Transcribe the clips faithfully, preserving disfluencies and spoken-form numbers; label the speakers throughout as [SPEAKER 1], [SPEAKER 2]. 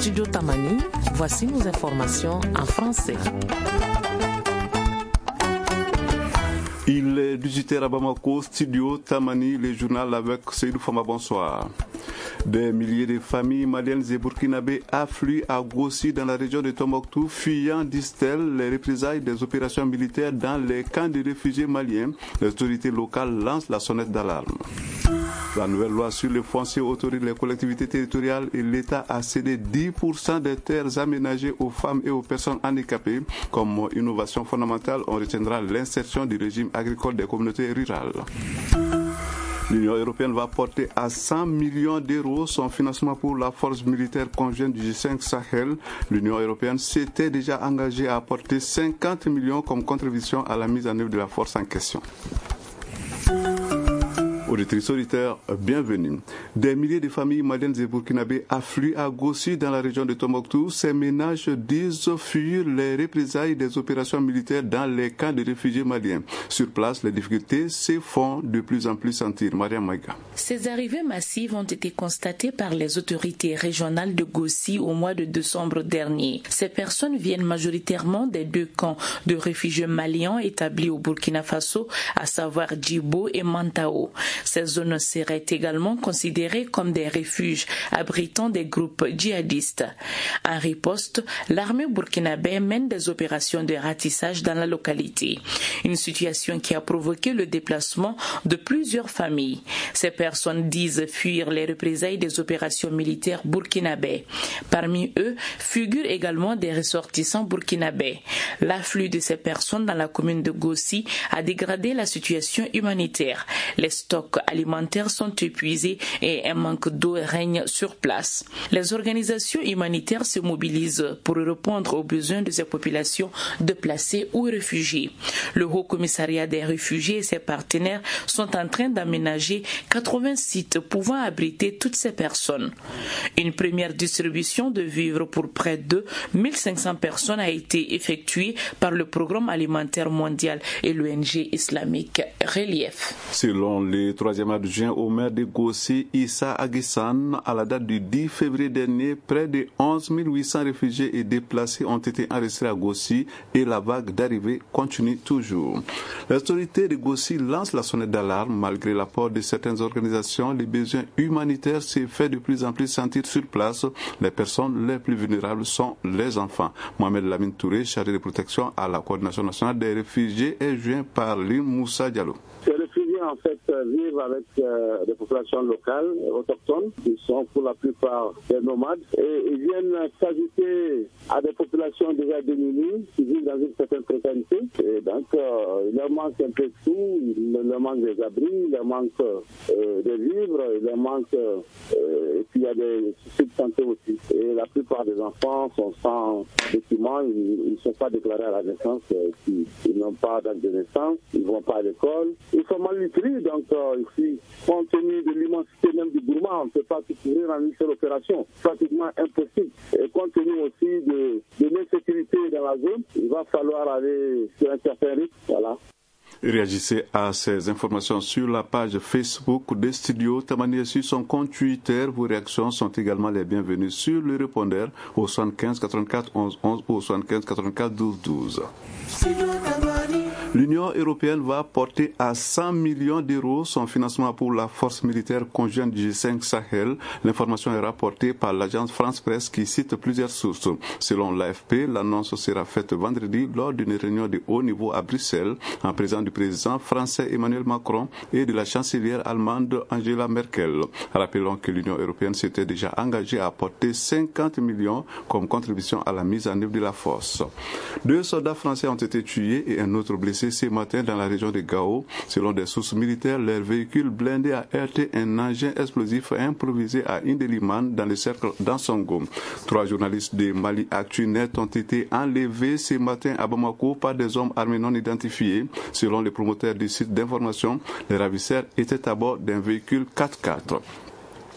[SPEAKER 1] studio Tamani, voici nos informations en français.
[SPEAKER 2] Il est dix-huit heures à Bamako, studio Tamani, le journal avec Seydou Fama, bonsoir. Des milliers de familles maliennes et burkinabés affluent à Gossi dans la région de Tombouctou, fuyant, disent-elles, les représailles des opérations militaires dans les camps de réfugiés maliens. Les autorités locales lancent la sonnette d'alarme. La nouvelle loi sur le foncier autorise les collectivités territoriales et l'État à céder dix pour cent des terres aménagées aux femmes et aux personnes handicapées. Comme innovation fondamentale, on retiendra l'insertion du régime agricole des communautés rurales. L'Union européenne va porter à cent millions d'euros son financement pour la force militaire conjointe du G cinq Sahel. L'Union européenne s'était déjà engagée à apporter cinquante millions comme contribution à la mise en œuvre de la force en question. Auditrices auditeurs, bienvenue. Des milliers de familles maliennes et burkinabés affluent à Gossi dans la région de Tombouctou. Ces ménages disent fuir les représailles des opérations militaires dans les camps de réfugiés maliens. Sur place, les difficultés se font de plus en plus sentir. Maria Maïga.
[SPEAKER 3] Ces arrivées massives ont été constatées par les autorités régionales de Gossi au mois de décembre dernier. Ces personnes viennent majoritairement des deux camps de réfugiés maliens établis au Burkina Faso, à savoir Djibo et Mantao. Ces zones seraient également considérées comme des refuges abritant des groupes djihadistes. En riposte, l'armée burkinabé mène des opérations de ratissage dans la localité. Une situation qui a provoqué le déplacement de plusieurs familles. Ces personnes disent fuir les représailles des opérations militaires burkinabés. Parmi eux figurent également des ressortissants burkinabés. L'afflux de ces personnes dans la commune de Gossi a dégradé la situation humanitaire. Les stocks alimentaires sont épuisés et un manque d'eau règne sur place. Les organisations humanitaires se mobilisent pour répondre aux besoins de ces populations déplacées ou réfugiées. Le Haut Commissariat des réfugiés et ses partenaires sont en train d'aménager quatre-vingts sites pouvant abriter toutes ces personnes. Une première distribution de vivres pour près de mille cinq cents personnes a été effectuée par le Programme alimentaire mondial et l'O N G islamique Relief.
[SPEAKER 2] Selon les troisième adjoint au maire de Gossi, Issa Aguissan, à la date du dix février dernier, près de onze mille huit cents réfugiés et déplacés ont été enregistrés à Gossi et la vague d'arrivée continue toujours. Les autorités de Gossi lancent la sonnette d'alarme. Malgré l'apport de certaines organisations, les besoins humanitaires se font de plus en plus sentir sur place. Les personnes les plus vulnérables sont les enfants. Mohamed Lamine Touré, chargé de protection à la coordination nationale des réfugiés, est joint par Lynn Moussa Diallo.
[SPEAKER 4] Ces réfugiés, en fait, vivent avec euh, des populations locales, autochtones, qui sont pour la plupart des nomades, et ils viennent s'ajouter à des populations déjà démunies, qui vivent dans une certaine précarité. Et donc, euh, il leur manque un peu de tout, il leur manque des abris, il leur manque euh, des vivres, il leur manque, euh, et puis il y a des soucis de santé aussi. Et la plupart des enfants sont sans documents, ils ne sont pas déclarés à la naissance, ils, ils n'ont pas date de naissance, ils ne vont pas à l'école. Ils sont malnutris, donc euh, ici, compte tenu de l'immensité même du Burma, on ne peut pas tout couvrir en une seule opération, pratiquement impossible. Et compte tenu aussi de, de l'insécurité dans la zone, il va falloir aller sur un certain rythme, voilà.
[SPEAKER 2] Réagissez à ces informations sur la page Facebook des studios Tamani et sur son compte Twitter. Vos réactions sont également les bienvenues sur le répondeur au soixante-quinze quatre-vingt-quatre onze onze ou au soixante-quinze quatre-vingt-quatre douze douze. L'Union européenne va porter à cent millions d'euros son financement pour la force militaire conjointe du G cinq Sahel. L'information est rapportée par l'agence France Presse qui cite plusieurs sources. Selon l'A F P, l'annonce sera faite vendredi lors d'une réunion de haut niveau à Bruxelles en présence du président français Emmanuel Macron et de la chancelière allemande Angela Merkel. Rappelons que l'Union européenne s'était déjà engagée à apporter cinquante millions comme contribution à la mise en œuvre de la force. Deux soldats français ont été tués et un autre blessé ce matin dans la région de Gao. Selon des sources militaires, leur véhicule blindé a heurté un engin explosif improvisé à Indeliman dans le cercle d'Ansongo. Trois journalistes de Mali Actu Net ont été enlevés ce matin à Bamako par des hommes armés non identifiés. Selon les promoteurs du site d'information, les ravisseurs étaient à bord d'un véhicule quatre-quatre.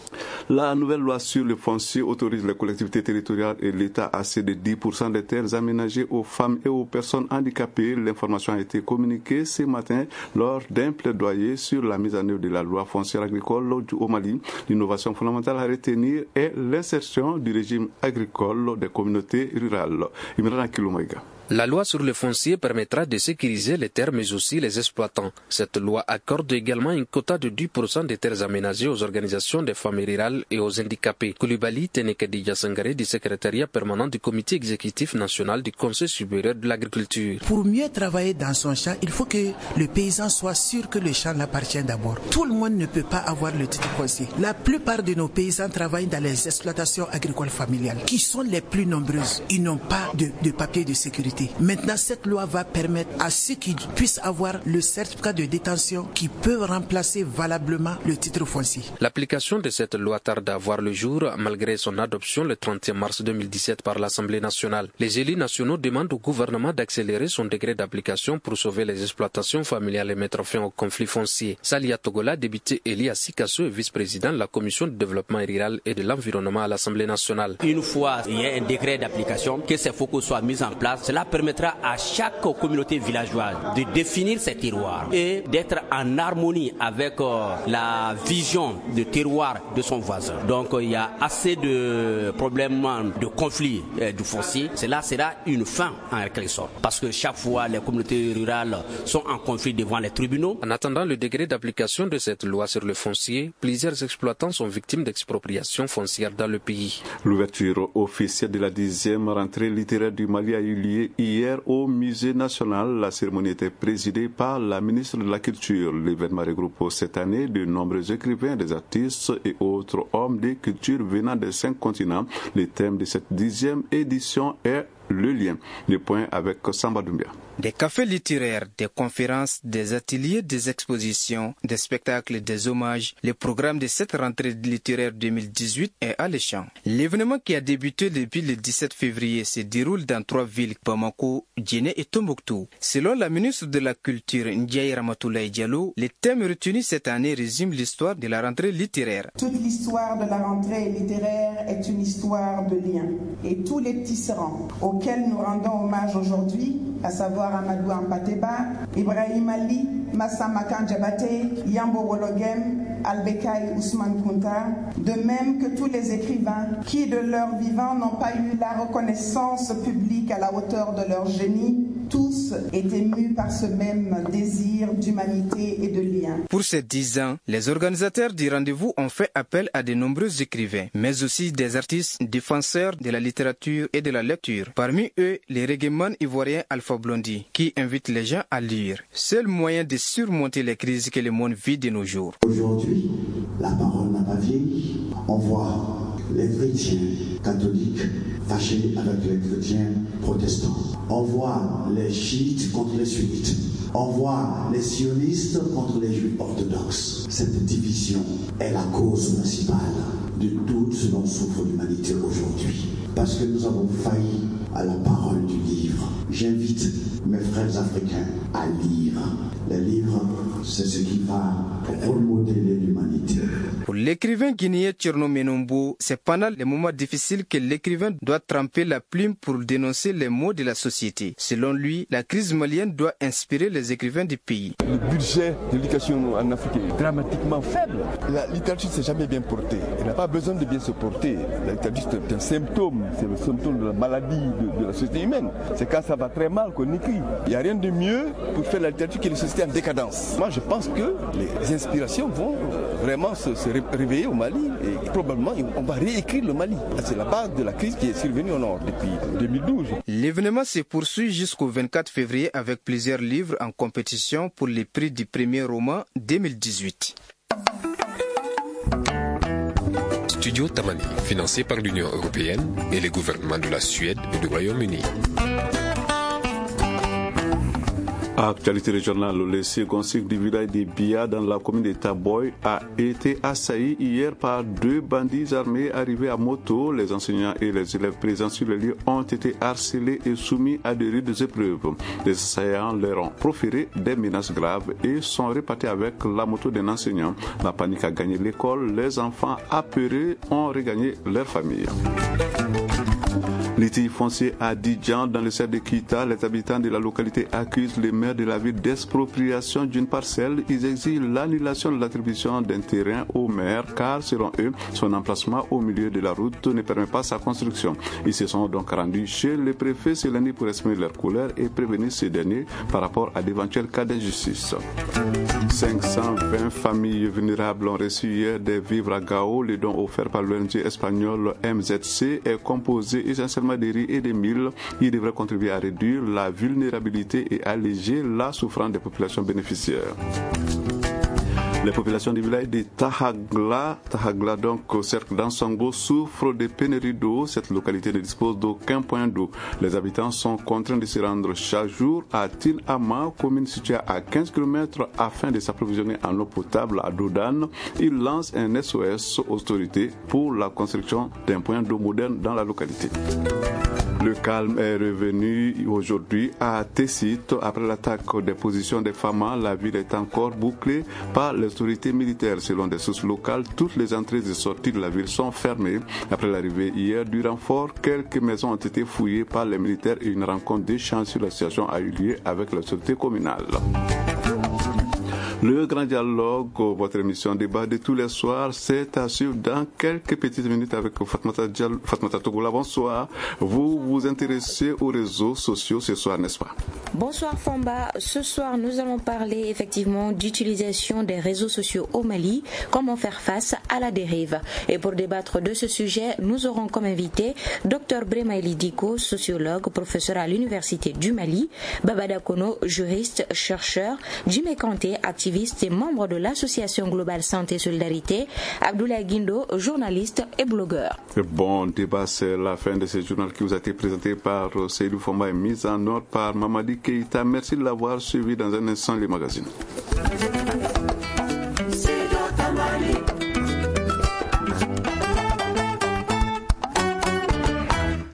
[SPEAKER 2] La nouvelle loi sur le foncier autorise les collectivités territoriales et l'État à céder dix pour cent des terres aménagées aux femmes et aux personnes handicapées. L'information a été communiquée ce matin lors d'un plaidoyer sur la mise en œuvre de la loi foncière agricole au Mali. L'innovation fondamentale à retenir est l'insertion du régime agricole des communautés rurales. Imran Kiloumaïga.
[SPEAKER 5] La loi sur le foncier permettra de sécuriser les terres mais aussi les exploitants. Cette loi accorde également une quota de dix pour cent des terres aménagées aux organisations des femmes rurales et aux handicapés. Koulibaly Tenekadi Sangare du secrétariat permanent du comité exécutif national du Conseil supérieur de l'agriculture.
[SPEAKER 6] Pour mieux travailler dans son champ, il faut que le paysan soit sûr que le champ l'appartient d'abord. Tout le monde ne peut pas avoir le titre foncier. La plupart de nos paysans travaillent dans les exploitations agricoles familiales qui sont les plus nombreuses. Ils n'ont pas de, de papier de sécurité. Maintenant, cette loi va permettre à ceux qui puissent avoir le certificat de détention qui peut remplacer valablement le titre foncier.
[SPEAKER 5] L'application de cette loi tarde à voir le jour malgré son adoption le trente et un mars deux mille dix-sept par l'Assemblée nationale. Les élus nationaux demandent au gouvernement d'accélérer son degré d'application pour sauver les exploitations familiales et mettre fin au conflit foncier. Salia Togola, député Eli Assikasso et vice-président de la Commission du développement rural et de l'environnement à l'Assemblée nationale.
[SPEAKER 7] Une fois il y a un degré d'application, que ces focus soient mis en place, cela permettra à chaque communauté villageoise de définir ses terroirs et d'être en harmonie avec euh, la vision de terroir de son voisin. Donc euh, il y a assez de problèmes de conflits euh, du foncier. Cela sera une fin en quelque sorte parce que chaque fois les communautés rurales sont en conflit devant les tribunaux.
[SPEAKER 5] En attendant le degré d'application de cette loi sur le foncier, plusieurs exploitants sont victimes d'expropriation foncière dans le pays.
[SPEAKER 2] L'ouverture officielle de la dixième rentrée littéraire du Mali a eu lieu hier au Musée national. La cérémonie était présidée par la ministre de la Culture. L'événement regroupe cette année de nombreux écrivains, des artistes et autres hommes de culture venant des cinq continents. Le thème de cette dixième édition est le lien. Le point avec Samba Doumbia.
[SPEAKER 8] Des cafés littéraires, des conférences, des ateliers, des expositions, des spectacles, des hommages. Le programme de cette rentrée littéraire deux mille dix-huit est alléchant. L'événement qui a débuté depuis le dix-sept février se déroule dans trois villes, Bamako, Djenné et Tombouctou. Selon la ministre de la Culture, Ndiaye Ramatoulaye Diallo, le thème retenu cette année résume l'histoire de la rentrée littéraire.
[SPEAKER 9] Toute l'histoire de la rentrée littéraire est une histoire de liens. Et tous les tisserands auxquels nous rendons hommage aujourd'hui, à savoir Amadou Ampateba, Ibrahim Ali, Massa Makan Djabate, Yambo Wologem, Albekaï Ousmane Kounta, de même que tous les écrivains qui de leur vivant n'ont pas eu la reconnaissance publique à la hauteur de leur génie, tous étaient mus par ce même désir d'humanité et de lien.
[SPEAKER 8] Pour ces dix ans, les organisateurs du rendez-vous ont fait appel à de nombreux écrivains, mais aussi des artistes défenseurs de la littérature et de la lecture. Parmi eux, les reggaeman ivoiriens Alpha Blondy, qui invite les gens à lire. Seul moyen de surmonter les crises que le monde vit de nos jours.
[SPEAKER 10] Aujourd'hui, la parole n'a pas vieilli. On voit les chrétiens catholiques fâchés avec les chrétiens protestants. On voit les chiites contre les sunnites. On voit les sionistes contre les juifs orthodoxes. Cette division est la cause principale de tout ce dont souffre l'humanité aujourd'hui. Parce que nous avons failli à la parole du livre. J'invite mes frères africains à lire. Les livres, c'est ce qui va remodeler l'humanité.
[SPEAKER 8] Pour l'écrivain guinéen Tcherno Menombo, c'est pendant les moments difficiles que l'écrivain doit tremper la plume pour dénoncer les maux de la société. Selon lui, la crise malienne doit inspirer les écrivains du pays.
[SPEAKER 11] Le budget de l'éducation en Afrique est dramatiquement faible. La littérature ne s'est jamais bien portée. Elle n'a pas besoin de bien se porter. La littérature est un symptôme, c'est le symptôme de la maladie de, de la société humaine. C'est quand ça va très mal qu'on écrit. Il n'y a rien de mieux pour faire la littérature que les sociétés en décadence. Moi, je pense que les inspirations vont vraiment se, se réveiller au Mali et probablement on va réécrire le Mali. C'est la base de la crise qui est survenue au Nord depuis deux mille douze.
[SPEAKER 8] L'événement se poursuit jusqu'au vingt-quatre février avec plusieurs livres en compétition pour les prix du premier roman deux mille dix-huit.
[SPEAKER 12] Studio Tamani, financé par l'Union européenne et les gouvernements de la Suède et du Royaume-Uni.
[SPEAKER 2] Actualité régionale, le second cycle du village de Bia dans la commune de Taboy a été assailli hier par deux bandits armés arrivés à moto. Les enseignants et les élèves présents sur le lieu ont été harcelés et soumis à de rudes épreuves. Les assaillants leur ont proféré des menaces graves et sont repartis avec la moto d'un enseignant. La panique a gagné l'école. Les enfants apeurés ont regagné leur famille. Litige foncier à Dijan, dans le cercle de Kita, les habitants de la localité accusent le maire de la ville d'expropriation d'une parcelle. Ils exigent l'annulation de l'attribution d'un terrain au maire car, selon eux, son emplacement au milieu de la route ne permet pas sa construction. Ils se sont donc rendus chez le préfet ce lundi pour exprimer leur colère et prévenir ces derniers par rapport à d'éventuels cas d'injustice. cinq cent vingt familles vulnérables ont reçu hier des vivres à Gao. Le don offert par l'O N G espagnol M Z C est composé essentiellement des riz et des milles. Il devrait contribuer à réduire la vulnérabilité et alléger la souffrance des populations bénéficiaires. Les populations du village de Tahagla, Tahagla donc au cercle d'Ansango, souffrent de pénuries d'eau. Cette localité ne dispose d'aucun point d'eau. Les habitants sont contraints de se rendre chaque jour à Tilama, commune située à quinze kilomètres, afin de s'approvisionner en eau potable à Dodane. Ils lancent un S O S aux autorités pour la construction d'un point d'eau moderne dans la localité. Le calme est revenu aujourd'hui à Tessit. Après l'attaque des positions des Famas, la ville est encore bouclée par les autorités militaires. Selon des sources locales, toutes les entrées et sorties de la ville sont fermées. Après l'arrivée hier du renfort, quelques maisons ont été fouillées par les militaires et une rencontre d'échange sur la situation a eu lieu avec les autorités communales. Le grand dialogue, votre émission débat de tous les soirs, c'est à suivre dans quelques petites minutes avec Fatmata, Diallo, Fatmata Togola. Bonsoir. Vous vous intéressez aux réseaux sociaux ce soir, n'est-ce pas?
[SPEAKER 13] Bonsoir Famba. Ce soir, nous allons parler effectivement d'utilisation des réseaux sociaux au Mali, comment faire face à la dérive. Et pour débattre de ce sujet, nous aurons comme invité Dr Bremaili Diko, sociologue, professeur à l'Université du Mali, Babada Kono, juriste, chercheur, Jimé Kanté, activiste et membre de l'association Global Santé Solidarité, Abdoulaye Guindo, journaliste et blogueur.
[SPEAKER 2] Bon débat, c'est la fin de ce journal qui vous a été présenté par Seydou Fomba et mis en ordre par Mamadi Keïta. Merci de l'avoir suivi. Dans un instant, les magazines.